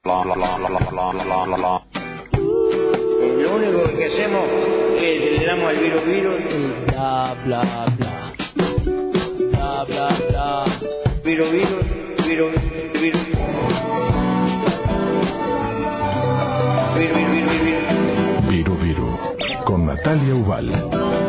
Lo único que hacemos es le damos al virus bla bla bla bla bla bla virus Viru con Natalia Ubal.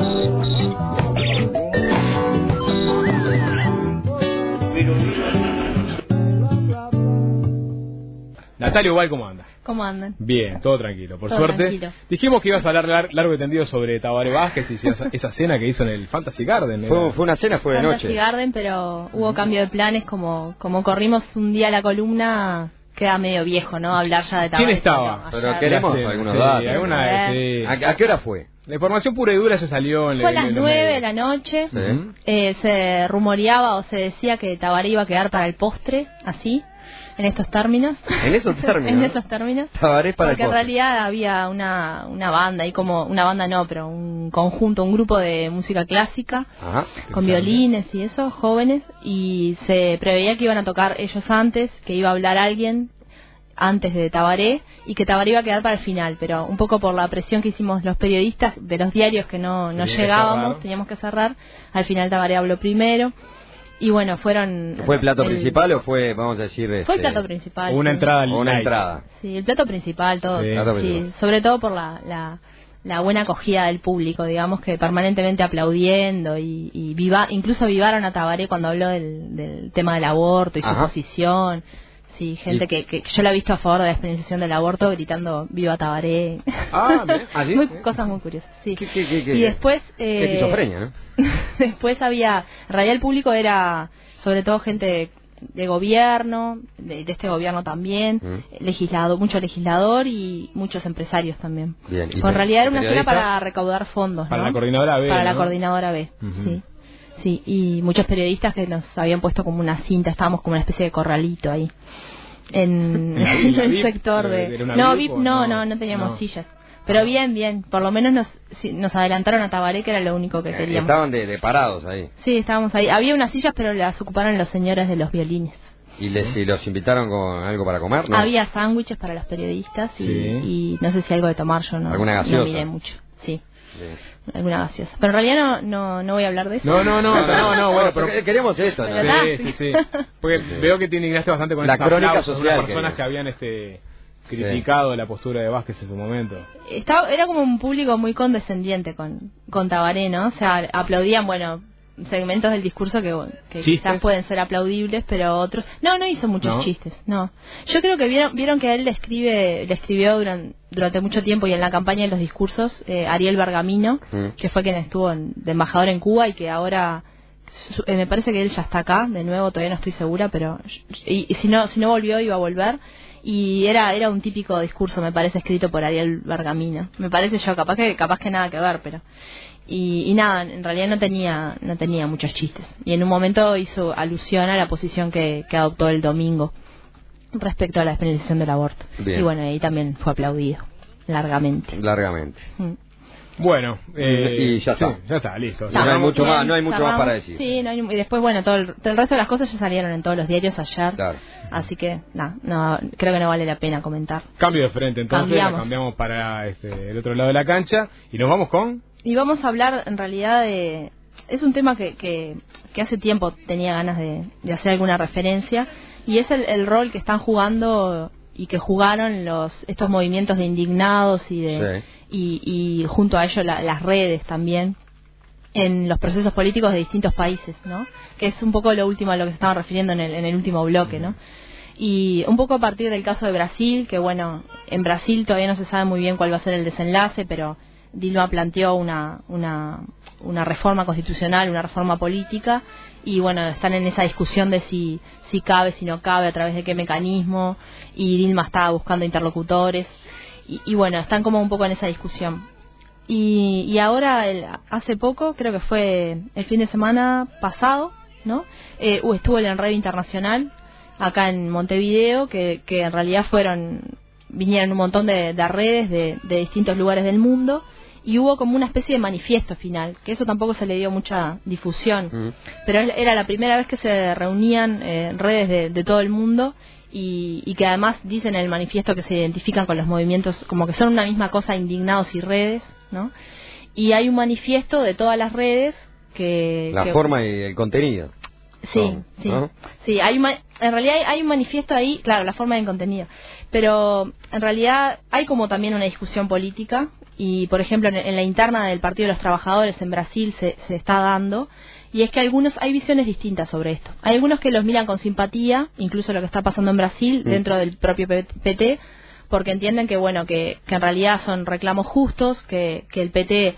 Natalia Ubal, ¿cómo anda? ¿Cómo andan? Bien, todo tranquilo, por todo suerte. Tranquilo. Dijimos que ibas a hablar largo y tendido sobre Tabaré Vázquez y esa cena que hizo en el Fantasy Garden. Fue una cena, fue de noche. Fantasy Garden, pero hubo cambio de planes, como corrimos un día la columna, queda medio viejo, ¿no? Hablar ya de Tabaré. ¿Quién estaba? Pero queremos algunos datos. Sí. ¿A qué hora fue? La información pura y dura se salió en Fue a las 9 de la noche. ¿Sí? Se rumoreaba o se decía que Tabaré iba a quedar para el postre, así, en estos términos. En esos términos. En esos términos. Tabaré para porque el postre. en realidad había una banda, ahí como una banda no, pero un conjunto, un grupo de música clásica. Ajá. Con violines y eso, jóvenes, y se preveía que iban a tocar ellos antes, que iba a hablar alguien antes de Tabaré, y que Tabaré iba a quedar para el final, pero un poco por la presión que hicimos los periodistas de los diarios que no llegábamos, teníamos que cerrar, al final Tabaré habló primero, y bueno, fueron... ¿Fue el plato principal o fue, vamos a decir... Fue el plato principal. Una entrada al Una night. entrada. Sí, el plato principal, todo. Sí. Sí, sobre todo por la buena acogida del público, digamos, que permanentemente aplaudiendo y incluso vivaron a Tabaré cuando habló del tema del aborto y su posición. Sí, gente que yo la he visto a favor de la despenalización del aborto gritando ¡Viva Tabaré! ¿Sí? Cosas muy curiosas, sí. ¿Qué? Y después... Qué esquizofrenia, ¿no? Después había... En realidad el público era sobre todo gente de gobierno, de este gobierno también, mucho legislador y muchos empresarios también. Bien. En realidad era una cena para recaudar fondos, para ¿no? la coordinadora B. Para la ¿no? coordinadora B, sí. Sí, y muchos periodistas que nos habían puesto como una cinta, estábamos como una especie de corralito ahí. En el sector de... No, VIP no teníamos sillas. Pero bien, por lo menos nos adelantaron a Tabaré, que era lo único que queríamos. Estaban de parados ahí. Sí, estábamos ahí. Había unas sillas, pero las ocuparon los señores de los violines. ¿Y los invitaron con algo para comer? ¿No? Había sándwiches para los periodistas y no sé si algo de tomar, yo no, ¿Alguna gaseosa? No miré mucho. Sí. Alguna gaseosa. Pero en realidad no voy a hablar de eso. No, bueno, pero queremos esto, ¿no? Sí. Porque veo que te indignaste bastante con la esos crónica aplausos social de unas personas que habían criticado la postura de Vázquez en su momento. Era como un público muy condescendiente con Tabaré, ¿no? O sea, aplaudían, segmentos del discurso que quizás pueden ser aplaudibles, pero otros... No hizo muchos chistes, no. Yo creo que vieron que a él le escribió durante mucho tiempo y en la campaña de los discursos Ariel Bergamino, que fue quien estuvo de embajador en Cuba y que ahora... me parece que él ya está acá, de nuevo, todavía no estoy segura, pero... Y si no volvió, iba a volver. Y era un típico discurso, me parece, escrito por Ariel Bergamino. Me parece yo, capaz que nada que ver, pero... Y nada, en realidad no tenía muchos chistes. Y en un momento hizo alusión a la posición que adoptó el domingo respecto a la despenalización del aborto. Bien. Y bueno, ahí también fue aplaudido, largamente. Bueno, y ya está. Sí, ya está, listo. No hay mucho más para decir. Sí, y después, todo el resto de las cosas ya salieron en todos los diarios ayer. Claro. Así que, no, creo que no vale la pena comentar. Cambio de frente, entonces cambiamos para el otro lado de la cancha y nos vamos con... Y vamos a hablar, en realidad, es un tema que hace tiempo tenía ganas de hacer alguna referencia, y es el rol que están jugando y que jugaron estos movimientos de indignados y junto a ello las redes también en los procesos políticos de distintos países, ¿no? Que es un poco lo último a lo que se estaba refiriendo en el último bloque, ¿no? Y un poco a partir del caso de Brasil, que en Brasil todavía no se sabe muy bien cuál va a ser el desenlace, pero Dilma planteó una reforma constitucional, una reforma política, y están en esa discusión de si cabe, si no cabe, a través de qué mecanismo, y Dilma está buscando interlocutores, y están como un poco en esa discusión. Y ahora, hace poco, creo que fue el fin de semana pasado, ¿no? Estuvo el Enredo Internacional, acá en Montevideo, que en realidad vinieron un montón de redes de distintos lugares del mundo, y hubo como una especie de manifiesto final, que eso tampoco se le dio mucha difusión, pero era la primera vez que se reunían redes de todo el mundo y que además dicen en el manifiesto que se identifican con los movimientos, como que son una misma cosa, indignados y redes, ¿no? Y hay un manifiesto de todas las redes que... La forma y el contenido. Sí, sí, ¿no? Sí, en realidad hay un manifiesto ahí, claro, la forma y el contenido, pero en realidad hay como también una discusión política, y por ejemplo en la interna del Partido de los Trabajadores en Brasil se está dando, y es que hay visiones distintas sobre esto. Hay algunos que los miran con simpatía, incluso lo que está pasando en Brasil, dentro del propio PT, porque entienden que bueno, que en realidad son reclamos justos, que el PT...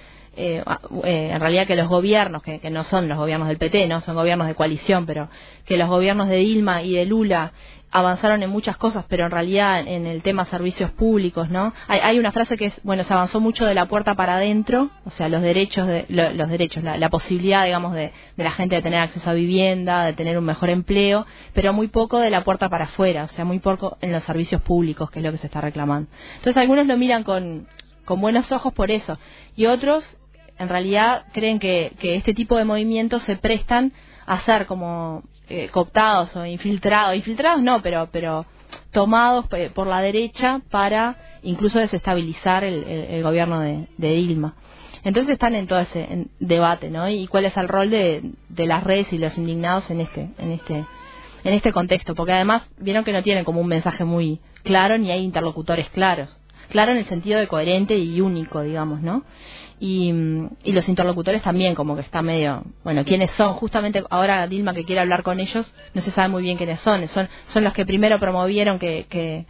en realidad que los gobiernos, que no son los gobiernos del PT, no son gobiernos de coalición, pero que los gobiernos de Dilma y de Lula avanzaron en muchas cosas, pero en realidad en el tema servicios públicos, ¿no? Hay una frase que es, bueno, se avanzó mucho de la puerta para adentro, o sea, los derechos, la posibilidad, digamos, de la gente de tener acceso a vivienda, de tener un mejor empleo, pero muy poco de la puerta para afuera, o sea, muy poco en los servicios públicos, que es lo que se está reclamando. Entonces algunos lo miran con buenos ojos por eso, y otros en realidad creen que este tipo de movimientos se prestan a ser como cooptados o infiltrados no, pero tomados por la derecha para incluso desestabilizar el gobierno de Dilma. Entonces están en todo ese debate, ¿no? Y cuál es el rol de las redes y los indignados en este contexto, porque además vieron que no tienen como un mensaje muy claro ni hay interlocutores claros. Claro en el sentido de coherente y único, digamos, ¿no? Y los interlocutores también como que está medio... Bueno, ¿quiénes son? Justamente ahora Dilma que quiere hablar con ellos, no se sabe muy bien quiénes son. Son los que primero promovieron que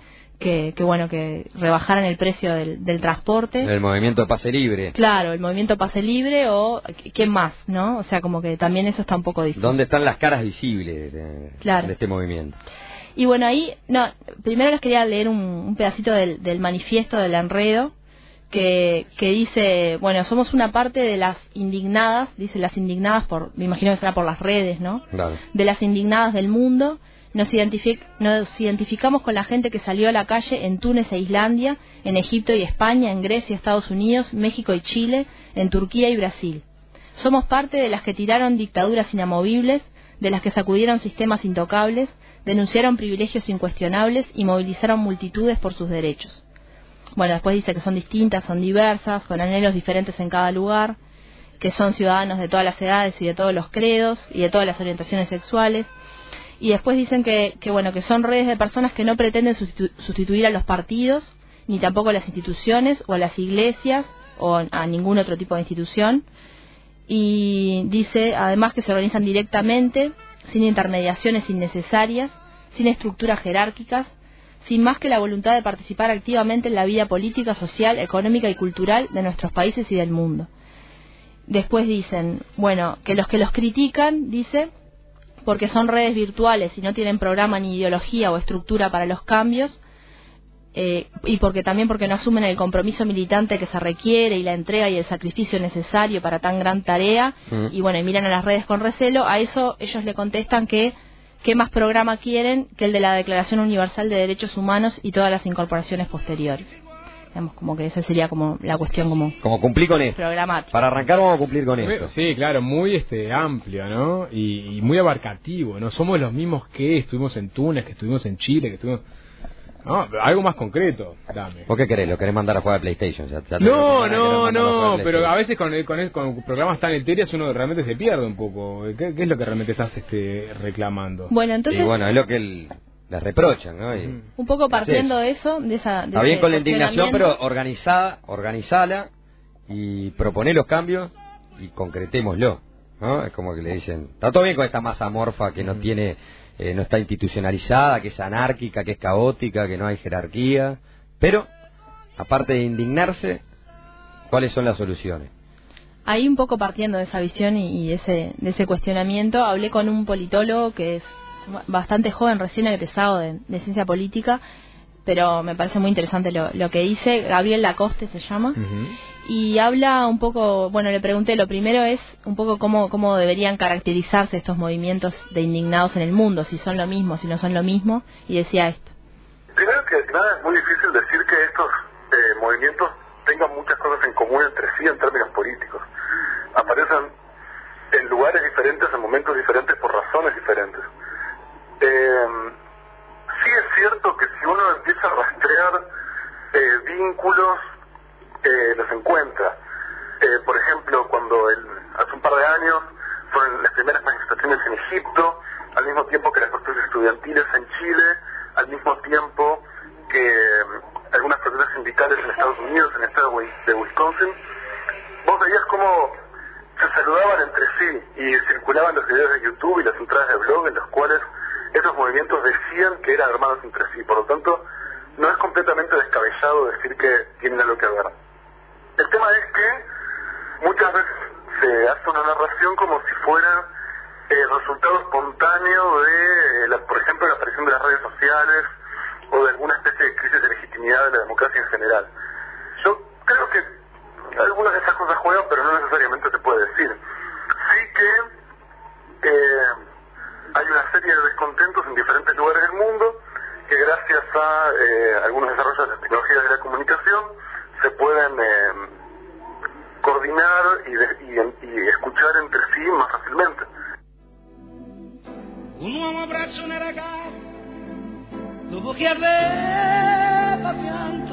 rebajaran el precio del transporte. El movimiento Pase Libre. Claro, el movimiento Pase Libre o... ¿Quién más, no? O sea, como que también eso está un poco difícil. ¿Dónde están las caras visibles de este movimiento? Y bueno, ahí, primero les quería leer un pedacito del manifiesto del enredo, que dice, bueno, somos una parte de las indignadas, dice las indignadas me imagino que será por las redes, ¿no? Claro. De las indignadas del mundo, nos identificamos con la gente que salió a la calle en Túnez e Islandia, en Egipto y España, en Grecia, Estados Unidos, México y Chile, en Turquía y Brasil. Somos parte de las que tiraron dictaduras inamovibles, de las que sacudieron sistemas intocables, denunciaron privilegios incuestionables y movilizaron multitudes por sus derechos. Bueno, después dice que son distintas, son diversas, con anhelos diferentes en cada lugar, que son ciudadanos de todas las edades y de todos los credos y de todas las orientaciones sexuales. Y después dicen que son redes de personas que no pretenden sustituir a los partidos, ni tampoco a las instituciones o a las iglesias o a ningún otro tipo de institución. Y dice además que se organizan directamente, sin intermediaciones innecesarias, sin estructuras jerárquicas, sin más que la voluntad de participar activamente en la vida política, social, económica y cultural de nuestros países y del mundo. Después dicen, que los critican, dice, porque son redes virtuales y no tienen programa ni ideología o estructura para los cambios, y porque no asumen el compromiso militante que se requiere y la entrega y el sacrificio necesario para tan gran tarea, y miran a las redes con recelo. A eso ellos le contestan que qué más programa quieren que el de la Declaración Universal de Derechos Humanos y todas las incorporaciones posteriores. Digamos, como que esa sería como la cuestión como cumplir con esto. Programática. Para arrancar vamos a cumplir con esto. Sí, claro, muy amplio, ¿no? Y muy abarcativo, ¿no? Somos los mismos que estuvimos en Túnez, que estuvimos en Chile, que estuvimos... No, algo más concreto, dame. ¿Vos qué querés? ¿Lo querés mandar a jugar a PlayStation? No, pero a veces con programas tan etéreos uno realmente se pierde un poco. ¿Qué es lo que realmente estás reclamando? Bueno, entonces... Y es lo que les reprochan, ¿no? Un poco partiendo de eso, está bien con la indignación, pero organizala y proponé los cambios y concretémoslo, ¿no? Es como que le dicen, está todo bien con esta masa amorfa que no tiene... no está institucionalizada, que es anárquica, que es caótica, que no hay jerarquía, pero aparte de indignarse, ¿cuáles son las soluciones? Ahí un poco partiendo de esa visión y de ese cuestionamiento, hablé con un politólogo que es bastante joven, recién egresado de ciencia política, pero me parece muy interesante lo que dice. Gabriel Lacoste se llama. Y habla un poco, le pregunté, lo primero es un poco cómo deberían caracterizarse estos movimientos de indignados en el mundo, si son lo mismo, si no son lo mismo, y decía esto. Primero que nada es muy difícil decir que estos movimientos tengan muchas cosas en común entre sí en términos políticos. Aparecen en lugares diferentes, en momentos diferentes, por razones diferentes. Sí es cierto que si uno empieza a rastrear vínculos, los encuentra. Por ejemplo, cuando hace un par de años fueron las primeras manifestaciones en Egipto, al mismo tiempo que las protestas estudiantiles en Chile, al mismo tiempo que algunas protestas sindicales en Estados Unidos, en el estado de Wisconsin, vos veías cómo se saludaban entre sí y circulaban los videos de YouTube y las entradas de blog en los cuales esos movimientos decían que eran armados entre sí. Por lo tanto, no es completamente descabellado decir que tienen algo que ver. El tema es que muchas veces se hace una narración como si fuera resultado espontáneo de, por ejemplo, la aparición de las redes sociales o de alguna especie de crisis de legitimidad de la democracia en general. Yo creo que algunas de esas cosas juegan, pero no necesariamente se puede decir. Sí que hay una serie de descontentos en diferentes lugares del mundo que gracias a algunos desarrollos de las tecnologías de la comunicación se pueden coordinar y escuchar entre sí más fácilmente. Un uomo abbraccia una ragazza dopo che aveva pianto.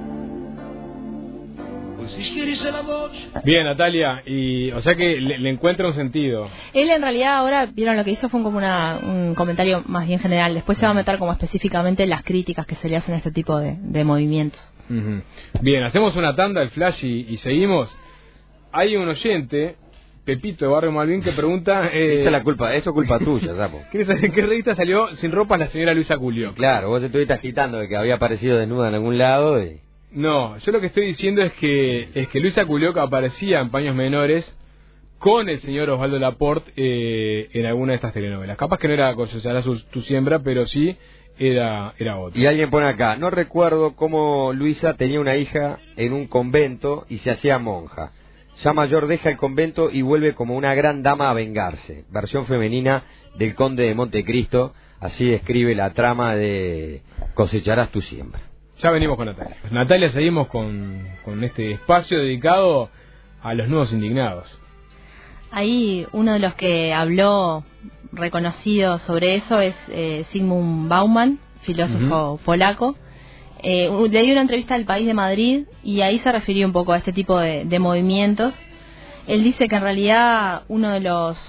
Bien, Natalia, y o sea que le encuentra un sentido. Él en realidad ahora, vieron lo que hizo fue como un comentario más bien general. Después se va a meter como específicamente en las críticas que se le hacen a este tipo de movimientos. Uh-huh. Bien, hacemos una tanda, el flash, y seguimos. Hay un oyente, Pepito de Barrio Malvin, que pregunta... Esa es la culpa, eso es culpa tuya, Sapo. ¿Qué revista salió sin ropa la señora Luisa Culio? Claro, vos estuviste agitando de que había aparecido desnuda en algún lado y... No, yo lo que estoy diciendo es que Luisa Culioca aparecía en paños menores con el señor Osvaldo Laporte en alguna de estas telenovelas. Capaz que no era Cosecharás tu siembra, pero sí era otra. Y alguien pone acá, no recuerdo cómo Luisa tenía una hija en un convento y se hacía monja. Ya mayor deja el convento y vuelve como una gran dama a vengarse. Versión femenina del Conde de Montecristo, así describe la trama de Cosecharás tu siembra. Ya venimos con Natalia. Natalia, seguimos con este espacio dedicado a los nuevos indignados. Ahí uno de los que habló reconocido sobre eso es Zygmunt Bauman, filósofo polaco. Le dio una entrevista al País de Madrid y ahí se refirió un poco a este tipo de movimientos. Él dice que en realidad uno de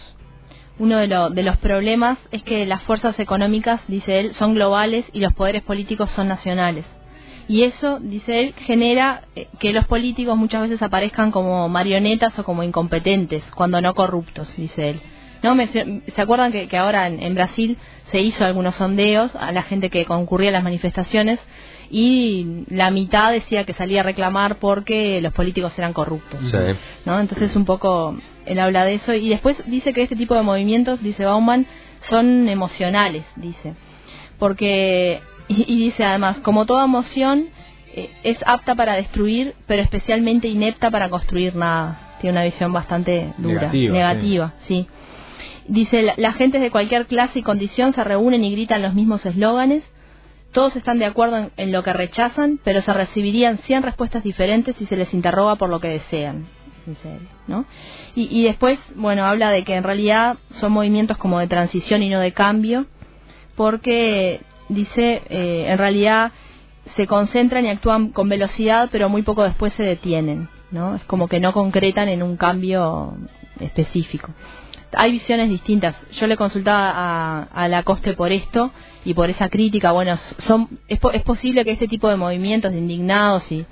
los problemas es que las fuerzas económicas, dice él, son globales y los poderes políticos son nacionales. Y eso, dice él, genera que los políticos muchas veces aparezcan como marionetas o como incompetentes, cuando no corruptos, dice él. ¿No? ¿Se acuerdan que ahora en Brasil se hizo algunos sondeos a la gente que concurría a las manifestaciones y la mitad decía que salía a reclamar porque los políticos eran corruptos? Sí. ¿No? Entonces un poco él habla de eso y después dice que este tipo de movimientos, dice Bauman, son emocionales, dice. Porque... Y dice además, como toda emoción, es apta para destruir, pero especialmente inepta para construir nada. Tiene una visión bastante dura, negativa, sí. Dice, la gente de cualquier clase y condición se reúnen y gritan los mismos eslóganes. Todos están de acuerdo en lo que rechazan, pero se recibirían 100 respuestas diferentes si se les interroga por lo que desean, dice él, ¿no? Y después, bueno, habla de que en realidad son movimientos como de transición y no de cambio, porque... Dice, en realidad se concentran y actúan con velocidad, pero muy poco después se detienen, ¿no? Es como que no concretan en un cambio específico. Hay visiones distintas. Yo le consultaba a Lacoste por esto y por esa crítica. Bueno, es posible que este tipo de movimientos de indignados y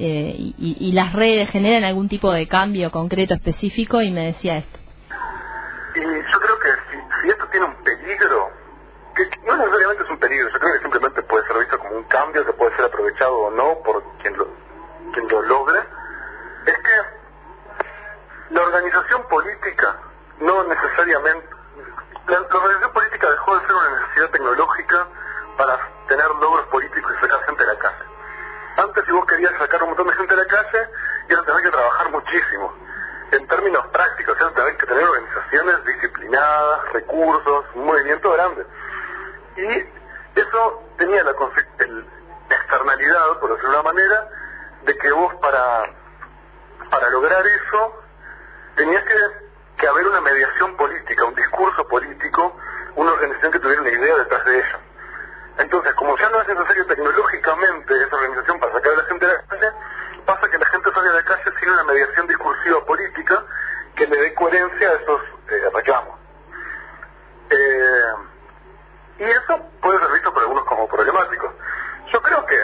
las redes generen algún tipo de cambio concreto específico, y me decía esto. Y yo creo que si esto tiene un peligro, que no necesariamente es un peligro, yo creo que simplemente puede ser visto como un cambio que puede ser aprovechado o no por quien lo logre, es que la organización política no necesariamente... La organización política dejó de ser una necesidad tecnológica para tener logros políticos y sacar gente de la calle. Antes, si vos querías sacar un montón de gente de la calle, ibas a tener que trabajar muchísimo. En términos prácticos, ibas a tener que tener organizaciones disciplinadas, recursos, un movimiento grande. Y eso tenía la externalidad, por decirlo de una manera, de que vos para lograr eso tenías que haber una mediación política, un discurso político, una organización que tuviera una idea detrás de ella. Entonces, como ya no es necesario tecnológicamente esa organización para sacar a la gente de la calle, pasa que la gente sale a la calle sin una mediación discursiva política que le dé coherencia a esos reclamos. Y eso puede ser visto por algunos como problemático. Yo creo que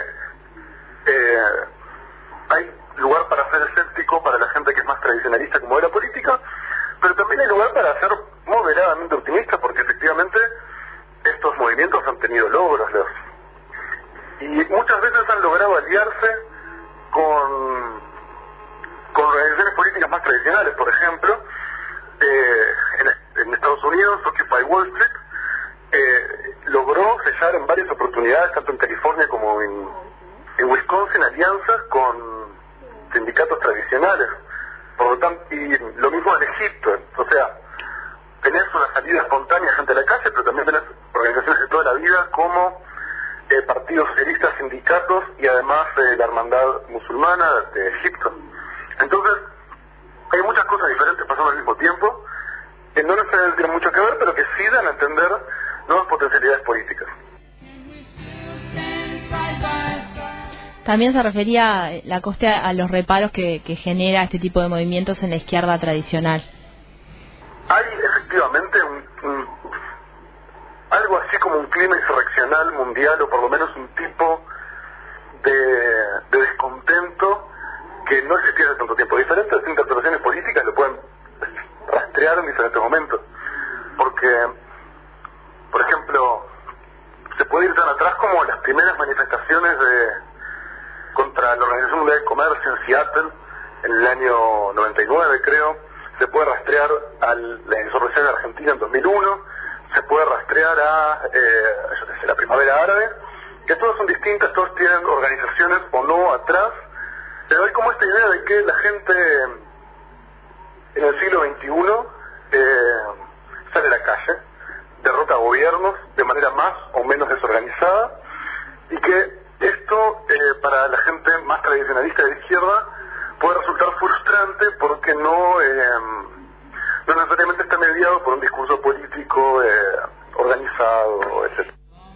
hay lugar para ser escéptico para la gente que es más tradicionalista como de la política, pero también hay lugar para ser moderadamente optimista, porque efectivamente estos movimientos han tenido logros, y muchas veces han logrado aliarse con organizaciones políticas más tradicionales. Por ejemplo, en Estados Unidos, Occupy Wall Street logró sellar en varias oportunidades, tanto en California como en Wisconsin, alianzas con sindicatos tradicionales. Por lo tanto, y lo mismo en Egipto. O sea, tenés una salida espontánea gente a la calle, pero también tenés organizaciones de toda la vida como partidos socialistas, sindicatos y además la hermandad musulmana de Egipto. Entonces, hay muchas cosas diferentes pasando al mismo tiempo, que no necesariamente tienen mucho que ver, pero que sí dan a entender nuevas potencialidades políticas. También se refería la Coste a los reparos que genera este tipo de movimientos en la izquierda tradicional. Hay efectivamente algo así como un clima insurreccional mundial, o por lo menos un tipo de descontento que no existía hace tanto tiempo. Diferentes interpretaciones políticas lo pueden rastrear en diferentes momentos, porque, por ejemplo, se puede ir tan atrás como las primeras manifestaciones contra la Organización Mundial del Comercio en Seattle en el año 99, creo. Se puede rastrear a la insurrección en Argentina en 2001, se puede rastrear a la Primavera Árabe, que todas son distintas, todas tienen organizaciones o no atrás, pero hay como esta idea de que la gente en el siglo XXI sale a la calle, derrota gobiernos de manera más o menos desorganizada, y que esto para la gente más tradicionalista de la izquierda puede resultar frustrante porque no necesariamente está mediado por un discurso político organizado, etc.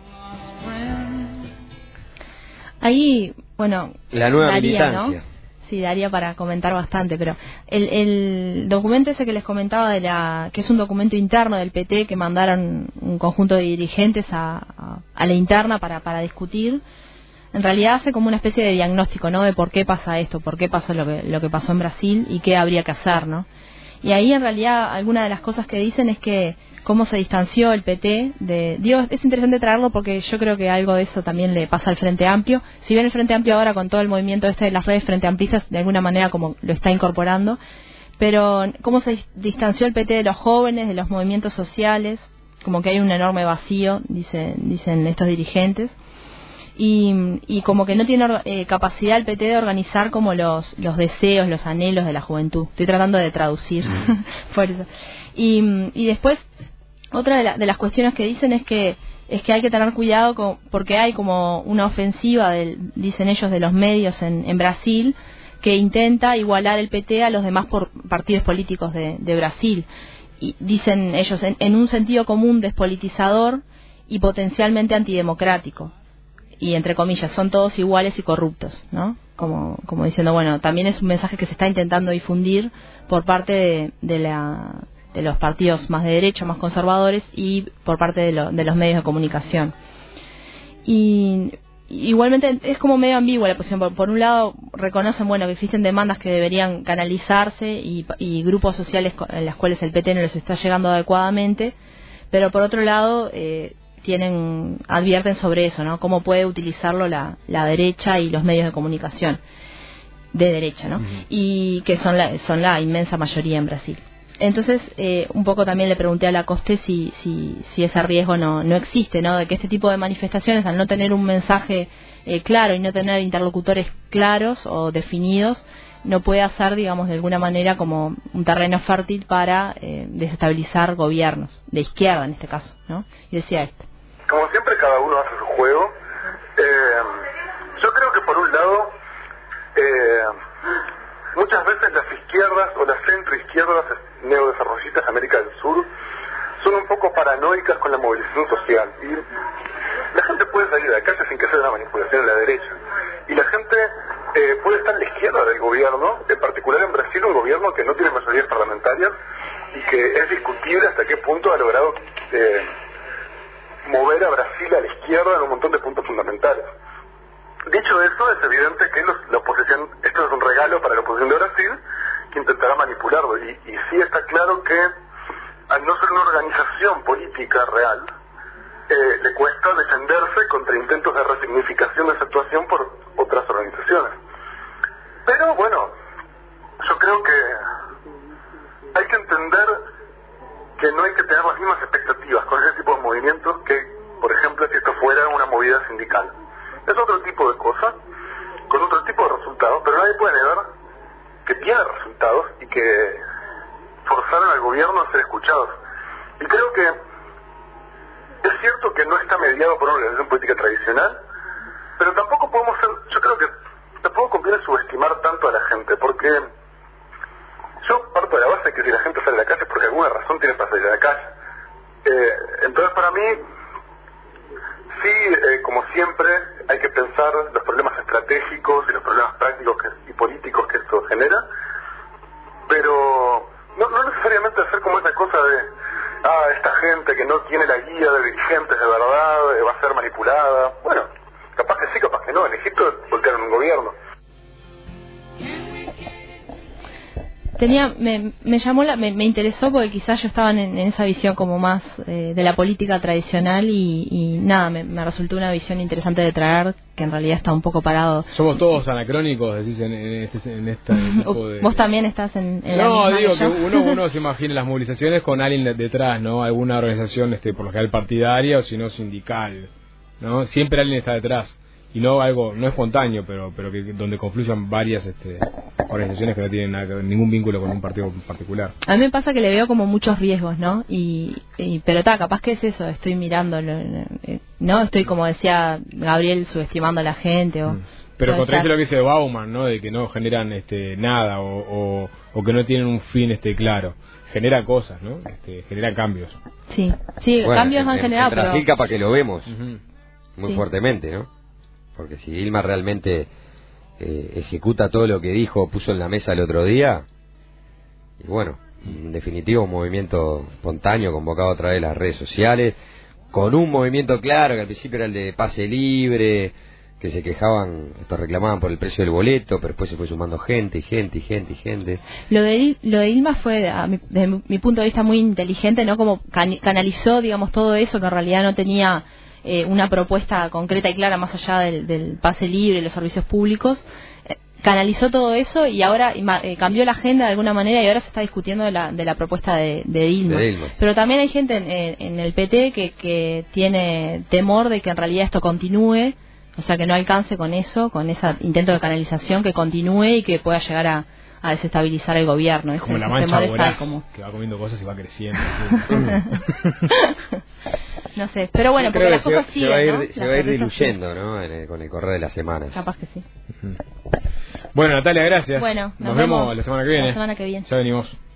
Ahí, bueno, la nueva daría, militancia, ¿no? Sí, daría para comentar bastante, pero el documento ese que les comentaba que es un documento interno del PT que mandaron un conjunto de dirigentes a la interna para discutir, en realidad hace como una especie de diagnóstico, ¿no? De por qué pasa esto, por qué pasó lo que pasó en Brasil y qué habría que hacer, ¿no? Y ahí en realidad alguna de las cosas que dicen es que cómo se distanció el PT es interesante traerlo porque yo creo que algo de eso también le pasa al Frente Amplio. Si bien el Frente Amplio ahora con todo el movimiento de las redes Frente Amplistas de alguna manera como lo está incorporando, pero cómo se distanció el PT de los jóvenes, de los movimientos sociales, como que hay un enorme vacío, dicen estos dirigentes. Y como que no tiene capacidad el PT de organizar como los deseos, los anhelos de la juventud. Estoy tratando de traducir por eso. Y después otra de las cuestiones que dicen es que hay que tener cuidado porque hay como una ofensiva dicen ellos, de los medios en Brasil, que intenta igualar el PT a los demás partidos políticos de Brasil, y dicen ellos en un sentido común despolitizador y potencialmente antidemocrático. Y entre comillas, son todos iguales y corruptos, ¿no? Como diciendo, bueno, también es un mensaje que se está intentando difundir por parte de los partidos más de derecha, más conservadores, y por parte de los medios de comunicación. Y igualmente es como medio ambigua la posición. Por un lado reconocen, bueno, que existen demandas que deberían canalizarse y grupos sociales en las cuales el PT no les está llegando adecuadamente, pero por otro lado advierten sobre eso, ¿no? Cómo puede utilizarlo la derecha y los medios de comunicación de derecha, ¿no? Uh-huh. Y que son la inmensa mayoría en Brasil. Entonces, un poco también le pregunté a Lacoste si ese riesgo no existe, ¿no? De que este tipo de manifestaciones, al no tener un mensaje claro y no tener interlocutores claros o definidos, no puede hacer, digamos, de alguna manera como un terreno fértil para desestabilizar gobiernos, de izquierda en este caso, ¿no? Y decía esto. Como siempre, cada uno hace su juego. Yo creo que por un lado, muchas veces las izquierdas o las centroizquierdas neodesarrollistas de América del Sur son un poco paranoicas con la movilización social. Y la gente puede salir a la calle sin que sea una manipulación de la derecha. Y la gente puede estar a la izquierda del gobierno, en particular en Brasil, un gobierno que no tiene mayorías parlamentarias y que es discutible hasta qué punto ha logrado mover a Brasil a la izquierda en un montón de puntos fundamentales. Dicho eso, es evidente que la oposición, esto es un regalo para la oposición de Brasil, que intentará manipularlo. Y sí está claro que, al no ser una organización política real, le cuesta defenderse contra intentos de resignificación de esa actuación por otras organizaciones. Pero bueno, yo creo que hay que entender que no hay que tener las mismas expectativas con ese tipo de movimientos que, por ejemplo, si esto fuera una movida sindical. Es otro tipo de cosa, con otro tipo de resultados, pero nadie puede negar que tiene resultados y que forzaron al gobierno a ser escuchados. Y creo que es cierto que no está mediado por una organización política tradicional, pero tampoco podemos ser, yo creo que tampoco conviene subestimar tanto a la gente, porque yo parto de la base que si la gente sale a la calle es porque alguna razón tiene para salir a la calle. Entonces para mí, sí, como siempre, hay que pensar los problemas estratégicos y los problemas prácticos y políticos que esto genera, pero no necesariamente hacer como esa cosa de esta gente que no tiene la guía de dirigentes de verdad va a ser manipulada. Bueno, capaz que sí, capaz que no. En Egipto voltearon un gobierno. Me interesó porque quizás yo estaba en esa visión como más de la política tradicional y nada, me resultó una visión interesante de traer, que en realidad está un poco parado. Somos todos anacrónicos, decís, en este tipo de... Vos también estás en la misma. No, digo que uno se imagina las movilizaciones con alguien detrás, ¿no? Alguna organización, por lo general partidaria o si no sindical, ¿no? Siempre alguien está detrás. Y no algo no espontáneo, pero que donde confluyan varias organizaciones que no tienen ningún vínculo con un partido particular. A mí me pasa que le veo como muchos riesgos, ¿no? Pero capaz que es eso, estoy mirando, no estoy, como decía Gabriel, subestimando a la gente pero contradice lo que dice Bauman, ¿no? De que no generan nada o que no tienen un fin claro. Genera cosas, ¿no? Genera cambios. Sí, bueno, cambios han generado. En Brasil pero... capaz que lo vemos muy fuertemente, ¿no? Porque si Dilma realmente ejecuta todo lo que dijo, puso en la mesa el otro día, y bueno, en definitiva un movimiento espontáneo convocado a través de las redes sociales, con un movimiento claro que al principio era el de pase libre, que se quejaban, reclamaban por el precio del boleto, pero después se fue sumando gente. Lo de Dilma fue, desde mi punto de vista, muy inteligente, ¿no? Como canalizó, digamos, todo eso que en realidad no tenía una propuesta concreta y clara más allá del pase libre, los servicios públicos, canalizó todo eso y ahora cambió la agenda de alguna manera y ahora se está discutiendo de la propuesta de Dilma. Pero también hay gente en el PT que tiene temor de que en realidad esto continúe, o sea, que no alcance con eso, con ese intento de canalización, que continúe y que pueda llegar a desestabilizar el gobierno. Como la mancha voraz, que va comiendo cosas y va creciendo. No sé, pero bueno, porque las cosas siguen, se va a ir diluyendo, ¿no? Con el correr de las semanas. Capaz que sí. Bueno, Natalia, gracias. Bueno, nos vemos la semana que viene. La semana que viene. Ya venimos.